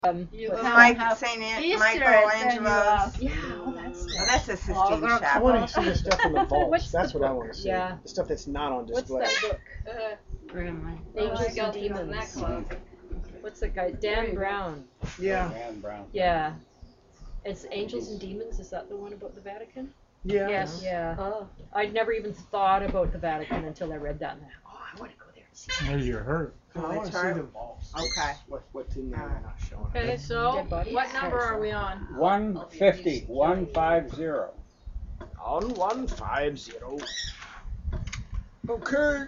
Michelangelo's. Yeah, oh, that's Oh, that's a Sistine I Chapel. want to see the stuff in the vaults. What's That's the what I book? want to see. Yeah. The stuff that's not on What's display. that book? Angels and Demons. What's that guy? Dan Brown. Yeah. Dan Brown. Yeah. It's Angels and Demons. Is that the one about the Vatican? Yeah. Yes. Yeah. Oh. I'd never even thought about the Vatican until I read that. And I want to go there and see that. Maybe you're hurt. I want to see the vaults. Okay. What's in there? They're not showing. Okay, so Dead bodies? what number are we on? 150. 150. On 150. Okay.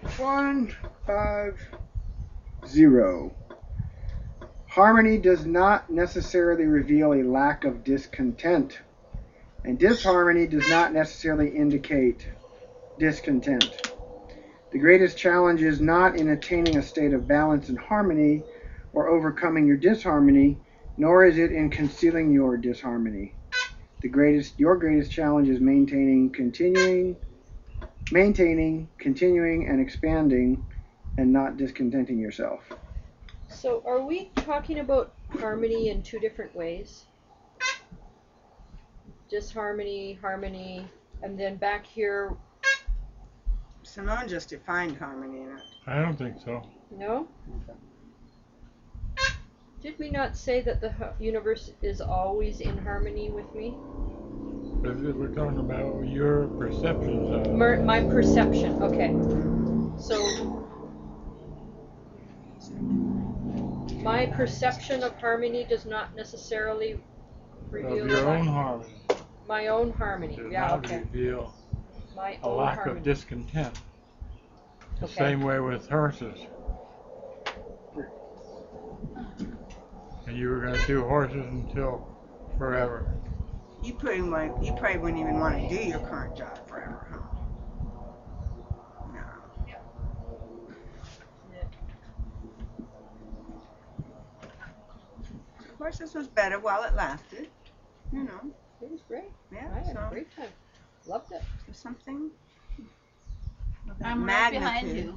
150. Harmony does not necessarily reveal a lack of discontent, and disharmony does not necessarily indicate discontent. The greatest challenge is not in attaining a state of balance and harmony or overcoming your disharmony, nor is it in concealing your disharmony. Your greatest challenge is maintaining, continuing, and expanding, and not discontenting yourself. So, are we talking about harmony in two different ways? Disharmony, harmony, and then back here, So no one just defined harmony in it. I don't think so. no? Did we not say that the universe is always in harmony with me? But we're talking about your perceptions of My perception, okay. So, my perception of harmony does not necessarily reveal your own harmony. my own harmony. Does Yeah, not okay. reveal My a own lack harmony. of discontent. The Okay. same way with horses. And you were going to do horses until forever. You probably wouldn't even want to do your current job forever, huh? No. Of course, this was better while it lasted. You know. It was great. Yeah. I had So a great time. Loved it. there's something. I'm right behind you.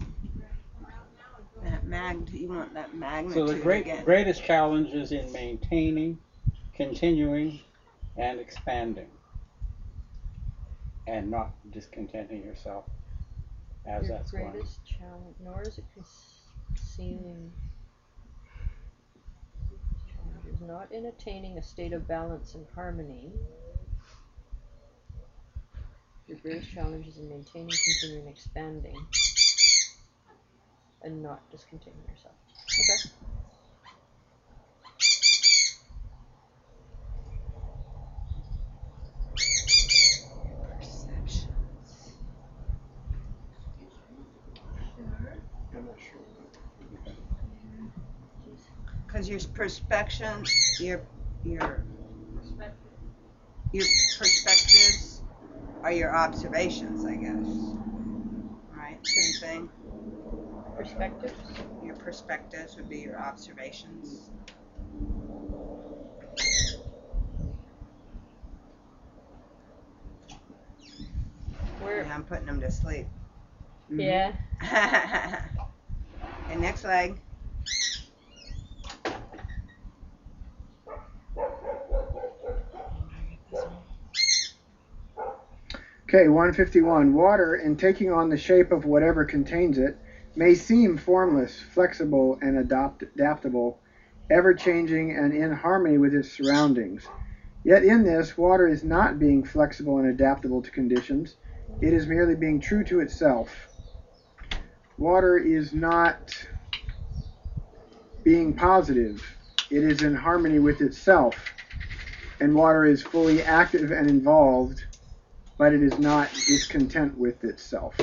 You want that magnitude So the again. greatest challenge is in maintaining, continuing, and expanding, and not discontenting yourself as Your that's going. greatest challenge, nor is it concealing. Challenge is not in attaining a state of balance and harmony. Your greatest challenge is in maintaining, continuing, expanding, and not discontinuing yourself. Okay. I'm not sure. Because your perspection, your perspectives are your observations, I guess. Right? Same thing. Perspectives? Your perspectives would be your observations. Where? Yeah, I'm putting them to sleep. Yeah. Okay, next leg. Okay, 151. Water, in taking on the shape of whatever contains it, may seem formless, flexible, and adaptable, ever-changing and in harmony with its surroundings. Yet in this, water is not being flexible and adaptable to conditions. It is merely being true to itself. Water is not being positive. It is in harmony with itself. And water is fully active and involved, but it is not discontent with itself.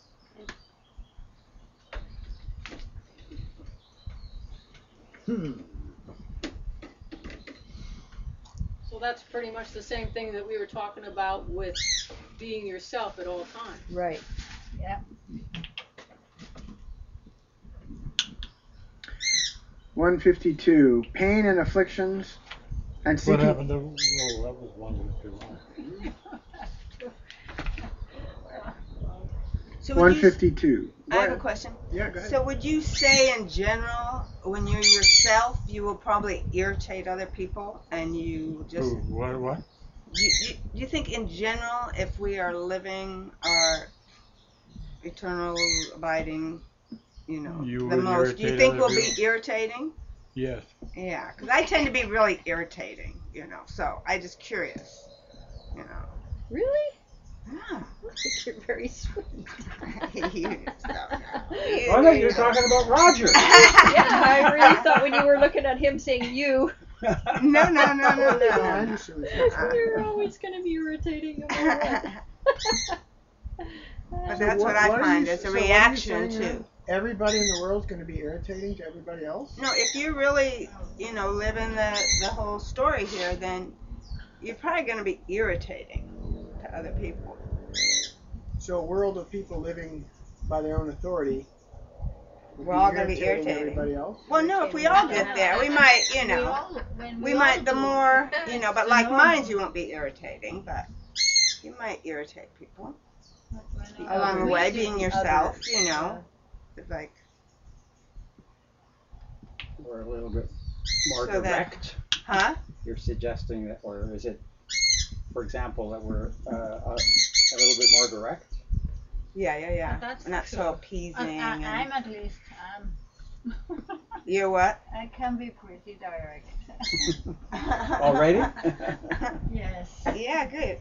So that's pretty much the same thing that we were talking about with being yourself at all times. Right. Yeah. 152. Pain and afflictions and What seeking. happened to? Oh, that was 151. So would you, 152. I have a question. Yeah, go ahead. So would you say in general, when you're yourself, you will probably irritate other people and you just, Ooh, what? you think in general, if we are living our eternal abiding, You the would most, do you irritate think other we'll be people? irritating? Yes. Yeah, because I tend to be really irritating, so I just curious, Really? Yeah. I think you're very sweet. You just don't know. Oh no, you're talking about Roger. Yeah, I really thought when you were looking at him saying you, No. I understand what you're saying. you're always going to be irritating no matter what. But that's So what I are find you- as a so what are you reaction saying to. then? Everybody in the world's going to be irritating to everybody else? No, if you really, living the whole story here, then you're probably going to be irritating to other people. So a world of people living by their own authority. would We're all gonna be irritating irritating. everybody else? Well, no, if we all get there, we might, we might, the more, but like minds, you won't be irritating, but you might irritate people along the way, being yourself, It's like, Or a little bit more So that- direct. huh? You're suggesting that, or is it, for example, that we're a little bit more direct? Yeah. That's Not so true. appeasing. I'm And at least, you're what? I can be pretty direct. Already? Yes. Yeah, good.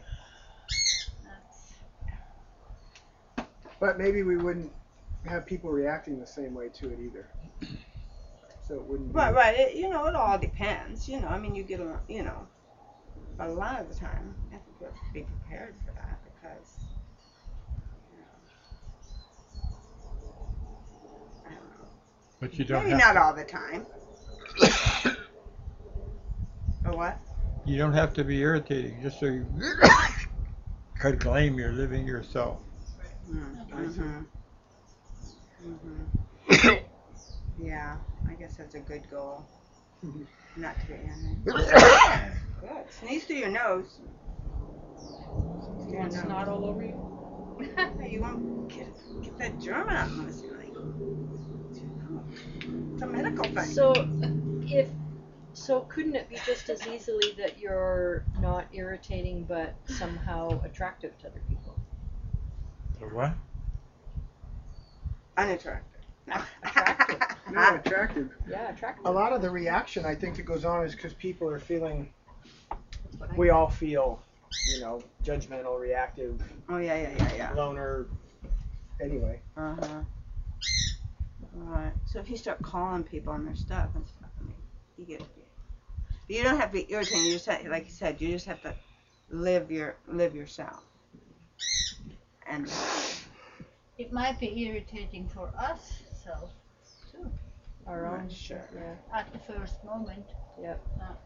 That's, But maybe we wouldn't have people reacting the same way to it either. So it wouldn't be... Right. It all depends. You get along, but a lot of the time, you have to be prepared for that because, I don't know. But you don't Maybe have not all the time. Or what? You don't have to be irritating just so you could claim you're living yourself. Mm-hmm. Yeah, I guess that's a good goal. Not to be irritating. Good. Sneeze through your nose. You want snot all over you? You won't get that germ out unless you it's a medical thing. So couldn't it be just as easily that you're not irritating but somehow attractive to other people? The what? Unattractive. Attractive. No, attractive. Yeah, attractive. A lot of the reaction I think that goes on is because people are feeling, we all feel, judgmental, reactive, Oh yeah. loner, anyway. Uh-huh. Alright. So if you start calling people on their stuff and stuff, you don't have to be irritating, you just have, like you said, you just have to live yourself. And it might be irritating for us, so too, Our own. Sure. Yeah. at the first moment. Yep.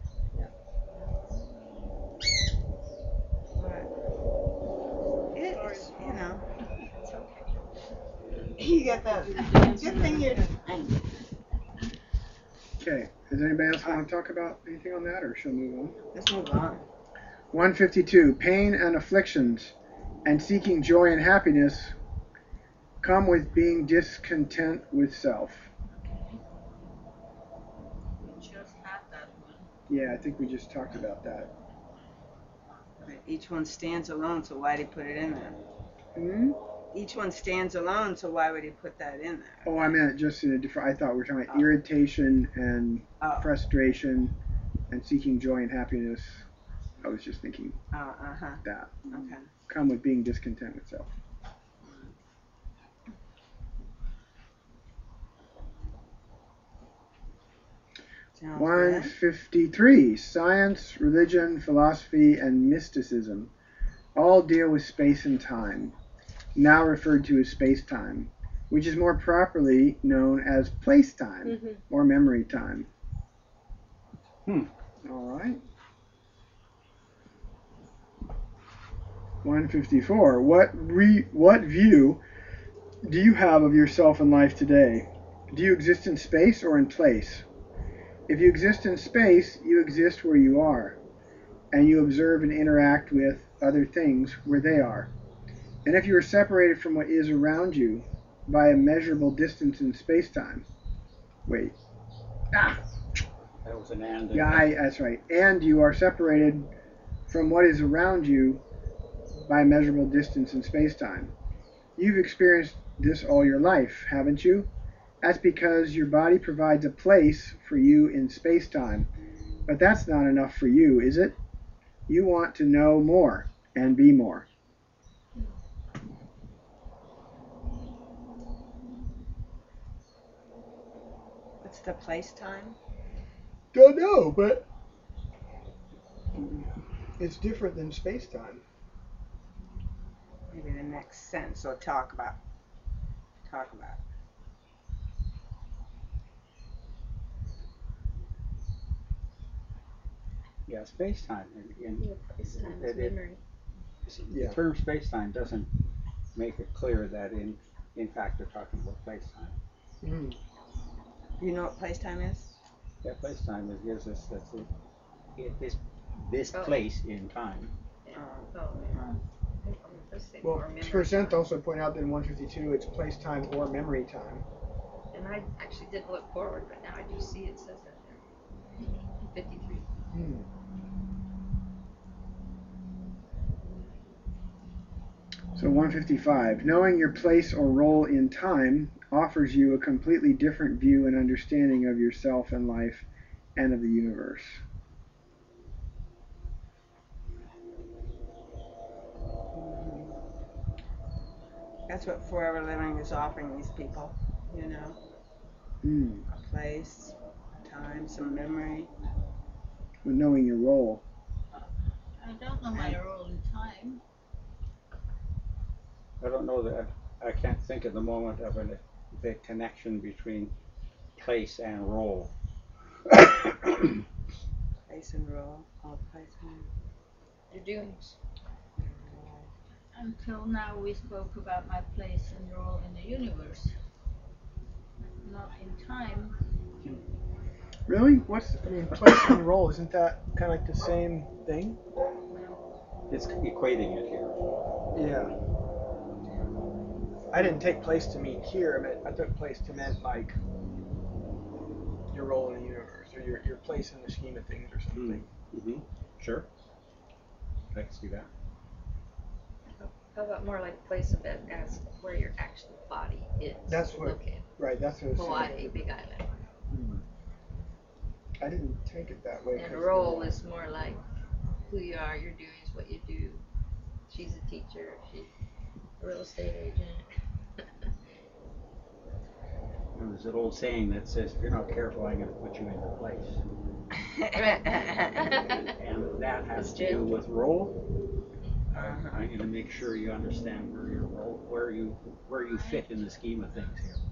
it's, It's okay. you got that. Good thing you're fine. Okay. Does anybody else want to talk about anything on that, or shall we move on? Let's move on. 152. Pain and afflictions and seeking joy and happiness come with being discontent with self. We just had that one. Yeah, I think we just talked about that. Each one stands alone, so why'd he put it in there? Hmm? Each one stands alone, so why would he put that in there? Oh, I meant just in a different. I thought we were talking about irritation and frustration and seeking joy and happiness. I was just thinking Uh-huh. that. Okay. Come with being discontent with self. Sounds good. 153. Science, religion, philosophy, and mysticism all deal with space and time, now referred to as space-time, which is more properly known as place-time Mm-hmm. or memory time. Hmm. All right. 154. What view do you have of yourself in life today? Do you exist in space or in place? If you exist in space, you exist where you are, and you observe and interact with other things where they are. And if you are separated from what is around you by a measurable distance in space-time, wait, That was an and. yeah, that's right. And you are separated from what is around you by a measurable distance in space-time. You've experienced this all your life, haven't you? That's because your body provides a place for you in space-time. But that's not enough for you, is it? You want to know more and be more. What's the place time? Don't know, but it's different than space-time. Maybe the next sentence we'll talk about. Yeah, space-time. Memory. Yeah. The term space-time doesn't make it clear that in fact they're talking about place-time. Mm. You know what place time is? Yeah, place-time gives us this place in time. Well, percent also point out that in 152 it's place time or memory time. And I actually didn't look forward, but now I do see it says that there. 53. Hmm. So 155. Knowing your place or role in time offers you a completely different view and understanding of yourself and life and of the universe. That's what Forever Living is offering these people, you know. Mm. A place, a time, some memory. With knowing your role. I don't know my role in time. I don't know that I can't think at the moment of the connection between place and role. Place and role. Oh, place and Your doings. Until now we spoke about my place and role in the universe. Not in time. Really? What's I mean, place and role, isn't that kind of like the same thing? It's equating it here. Yeah. I didn't take place to mean here. I took place to meant like your role in the universe or your place in the scheme of things or something. Mm-hmm. Sure. I can see that. How about more like place of it as where your actual body is That's what- located? Right, that's what I was Hawaii, saying. Big Island. I didn't take it that way. And 'cause- role is more like who you are, your doings, what you do. She's a teacher, she's a real estate agent. There's an old saying that says, if you're not careful, I'm going to put you into place. And that has to do with role. I'm going to make sure you understand where your role, where you fit in the scheme of things here.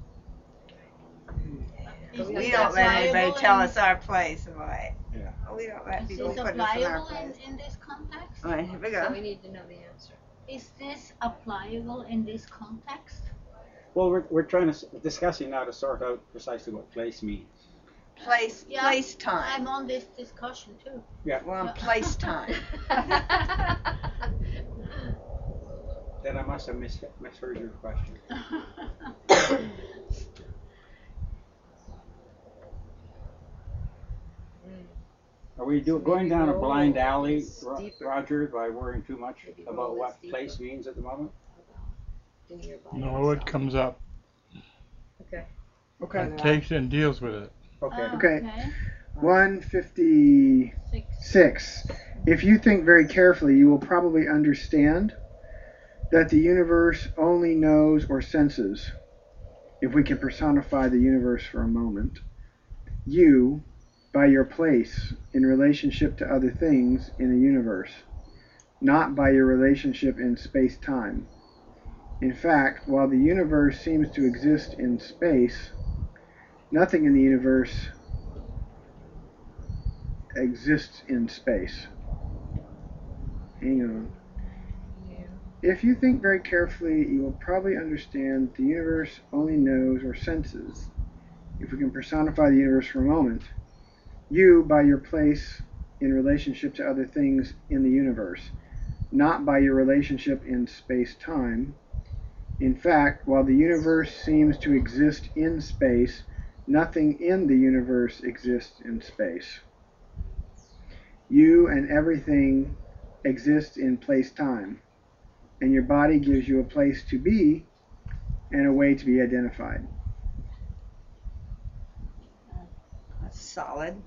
we don't let anybody tell us our place, right? Yeah. We don't let Is people this put us in our applicable place. in this context? All right, here we So go. we need to know the answer. Is this applicable in this context? Well, we're discussing now to sort out precisely what place means. Place time. I'm on this discussion too. Yeah. We're on place time. Then I must have misheard your question. Are we going down a blind alley, Roger, by worrying too much about what place means at the moment? No, it comes up. Okay. Okay. Takes and deals with it. Okay. Okay. 156. If you think very carefully, you will probably understand that the universe only knows or senses, if we can personify the universe for a moment, you by your place in relationship to other things in the universe, not by your relationship in space-time. In fact, while the universe seems to exist in space, nothing in the universe exists in space. Hang on. If you think very carefully, you will probably understand the universe only knows or senses, if we can personify the universe for a moment, you by your place in relationship to other things in the universe, not by your relationship in space-time. In fact, while the universe seems to exist in space, nothing in the universe exists in space. You and everything exists in place-time, and your body gives you a place to be and a way to be identified. That's solid.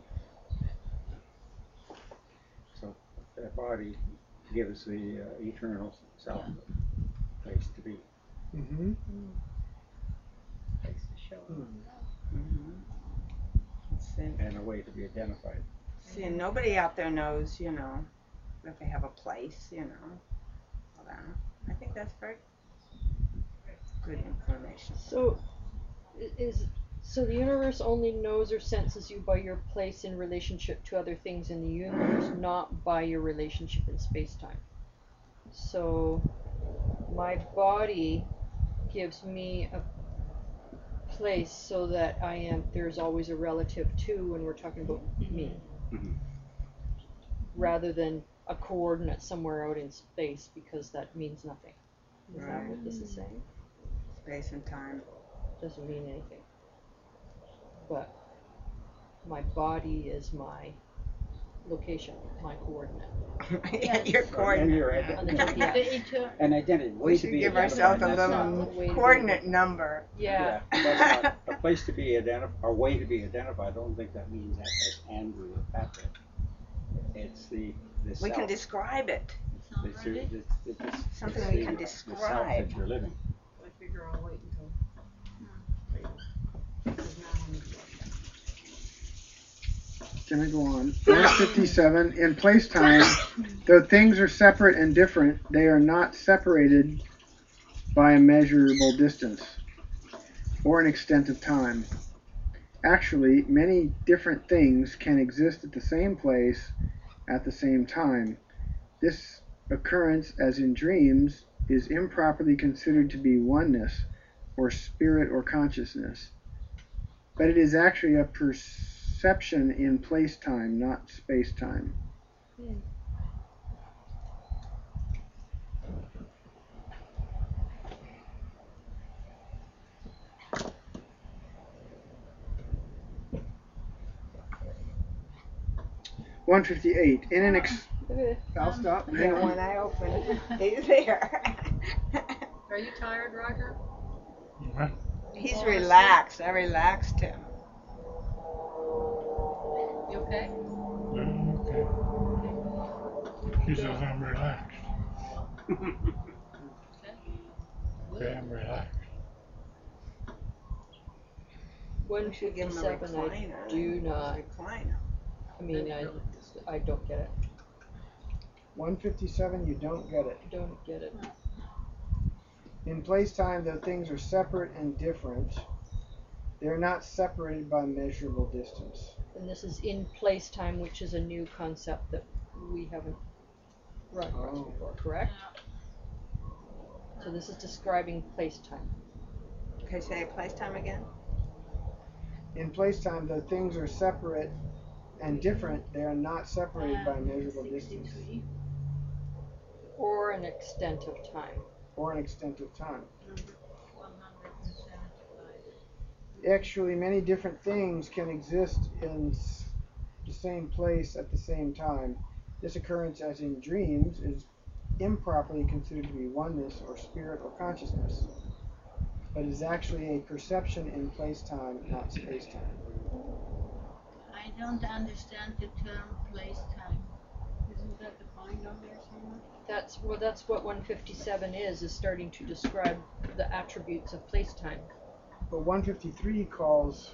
So that body gives the eternal self a place to be. Mm-hmm. Place to show up. Mm-hmm. And a way to be identified. See, and nobody out there knows, you know, if they have a place, you know. All that. I think that's very good information. So, so the universe only knows or senses you by your place in relationship to other things in the universe, not by your relationship in space-time. So, my body gives me a place so that there's always a relative to when we're talking about me, Mhm. rather than a coordinate somewhere out in space, because that means nothing. Is that Right. what this is saying? Space and time. Doesn't mean anything. But my body is my location, my coordinate. Yeah, your And coordinate. your On the identity. GPS. An identity. We should give ourselves a little Way to be- coordinate number. Yeah. That's not a place to be identified, a way to be identified. I don't think that means that as Andrew or Patrick. It's the We self. can describe it. It's Something it's we can the self describe. that you're living. I figure I'll wait until later. 'Cause now I'm- Can I go on? 157. In place-time, though things are separate and different, they are not separated by a measurable distance or an extent of time. Actually, many different things can exist at the same place at the same time. This occurrence, as in dreams, is improperly considered to be oneness, or spirit or consciousness. But it is actually a perception in place-time, not space-time. (158) In an I'll stop. Hang Yeah, when on. I open, he's there. Are you tired, Roger? Huh? He's relaxed. I relaxed him. You okay? Okay. She says I'm relaxed. Okay, I'm relaxed. We should give him a 157, I recliner. do not, Recliner. I mean, I don't get it. 157, you don't get it. Don't get it. In place-time, though things are separate and different, they are not separated by measurable distance. And this is in place-time, which is a new concept that we haven't run across Oh. before, correct? So this is describing place-time. Okay, say place time again. In place-time, though things are separate and different, they are not separated by measurable distance Or an extent of time. or an extent of time. 175. Actually, many different things can exist in the same place at the same time. This occurrence, as in dreams, is improperly considered to be oneness or spirit or consciousness, but is actually a perception in place-time, not space-time. I don't understand the term place-time. Isn't that defined on there somewhere? That's what 157 is starting to describe the attributes of place-time. But 153 calls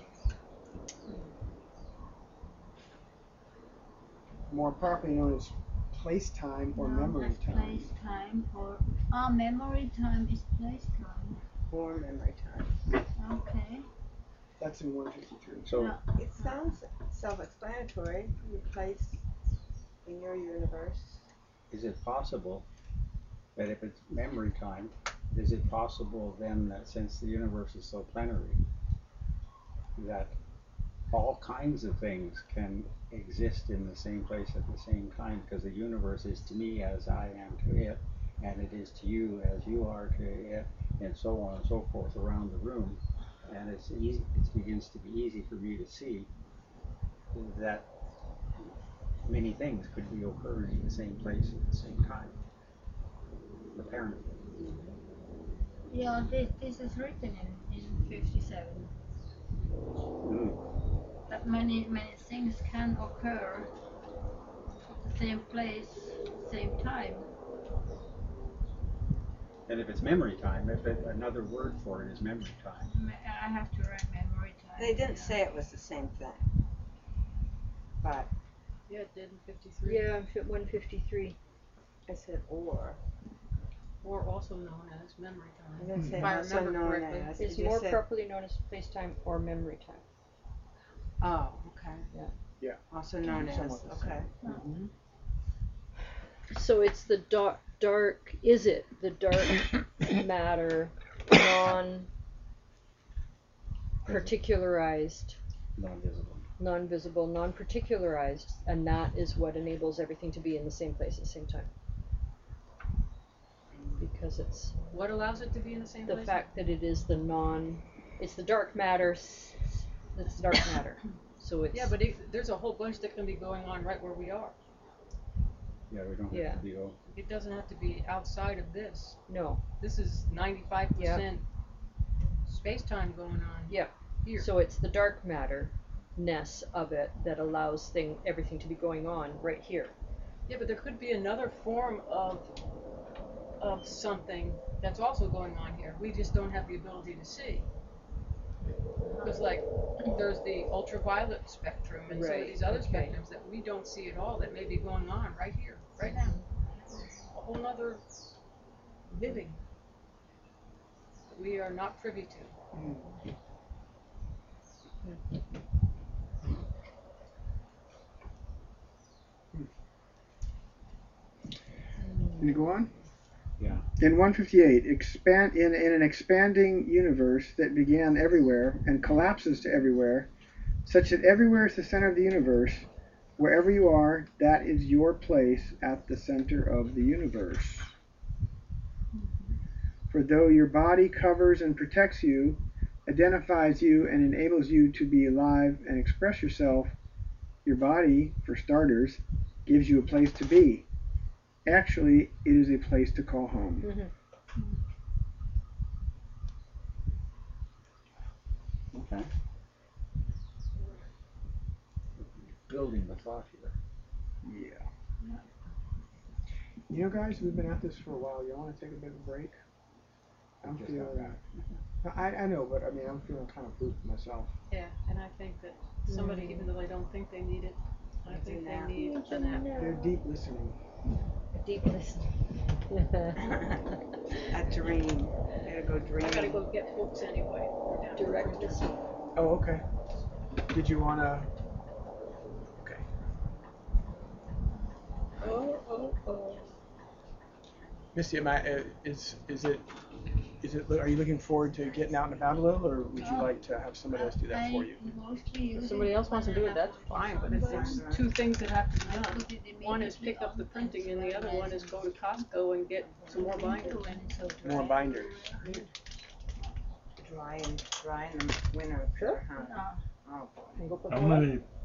more properly known as place-time or No, memory that's time. place-time or memory time is place-time. Or memory time. Okay. That's in 153. So Yeah. It sounds self-explanatory. Your place in your universe. is it possible that if it's memory time, is it possible then that since the universe is so plenary, that all kinds of things can exist in the same place at the same time, because the universe is to me as I am to it, and it is to you as you are to it, and so on and so forth around the room. And it's easy, it begins to be easy for me to see that many things could be occurring in the same place at the same time, apparently. Yeah, this is written in 57. That many things can occur at the same place, same time. And if it's memory time, another word for it is memory time. I have to write memory time. They didn't say it was the same thing. But Yeah, it did in 53. Yeah, 153. I said or. Or also known as memory I time. didn't say If I also remember known correctly. as. It's It more just said, properly known as space time or memory time. oh, okay. Yeah. Yeah. Also known as. Somewhat the same. Okay. So it's the dark. Is it the dark matter, non-particularized, Non-visible. non-visible, non-particularized, and that is what enables everything to be in the same place at the same time. Because it's What allows it to be in the same the place? fact that it is it's the dark matter. It's the dark matter. So it's Yeah, but there's a whole bunch that can be going on right where we are. Yeah, we don't Yeah. have to be all. It doesn't have to be outside of this. no. This is 95% space-time going on Yep. here. So it's the dark matter-ness of it that allows everything to be going on right here. Yeah, but there could be another form of something that's also going on here. We just don't have the ability to see. Because like there's the ultraviolet spectrum and some of Right, these other okay. spectrums that we don't see at all that may be going on right here, right now. A whole nother living that we are not privy to. Can you go on? Yeah. In 158, in an expanding universe that began everywhere and collapses to everywhere, such that everywhere is the center of the universe, wherever you are, that is your place at the center of the universe. For though your body covers and protects you, identifies you, and enables you to be alive and express yourself, your body, for starters, gives you a place to be. Actually, it is a place to call home. Okay. Building the thought here. Yeah. You know, guys, we've been at this for a while. You want to take a bit of a break? I'm Just feeling got back. I know, but I mean, I'm feeling kind of pooped myself. Yeah, and I think that somebody, even though they don't think they need it, I think they need a nap. They're deep listening. Deep listening. A dream. Gotta go dream. I gotta go get books anyway. We're down to the Direct printer. listening. Oh, okay. Did you want to? Okay. Oh. Misty, are you looking forward to getting out and about a little, or would you like to have somebody else do that for you? If somebody else wants to do it, that's fine, but if there's two things that have to be done, one is pick up the printing and the other one is go to Costco and get some more binders. More binders. Dry in the winter. Sure. Huh? Oh boy. And go put How them away. many